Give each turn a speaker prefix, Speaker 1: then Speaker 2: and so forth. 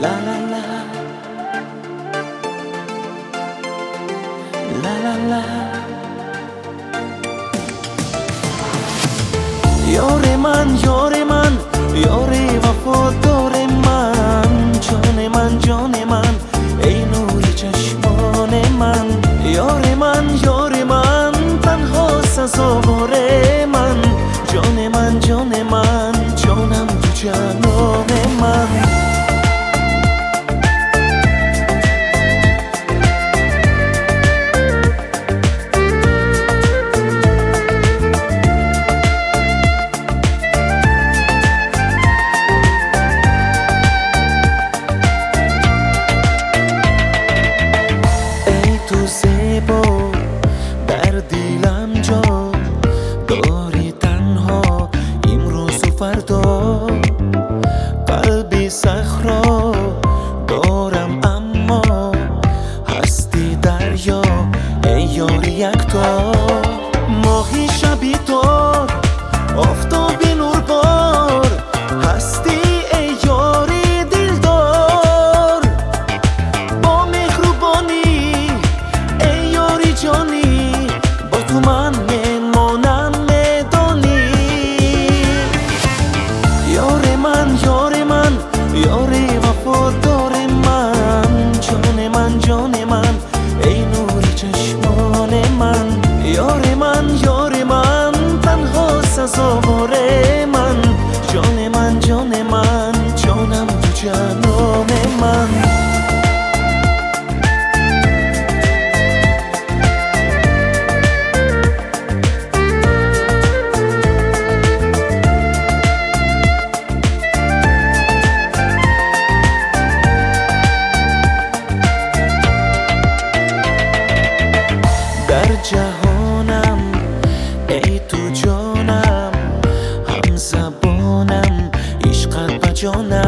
Speaker 1: La la la, la la la. یار من یار من، یار وفادار من، جان من جان من، ای نور چشمان من. یار من یار من، تنها سزاوار من، جان من جان من، جانم تو جانان من. در دیلم جا داری تنها امروز و فردا، قلبی صخرا دارم اما هستی دریا، ای یار یکتا. ماهی شبی دار آفتابی نوربار، هستی ای یاری دلدار. با مهربانی ای یاری جانی، با تو من میمانم میدانی. یار من یار من، یار وفادار من، جان من جان من، ای نور چشمان من. یار من یار من، تنها سزاوار من، جان من جان من، جانم تو جانان من. در جهانم ای تو جانم، هم زبانم عشقت و جانم.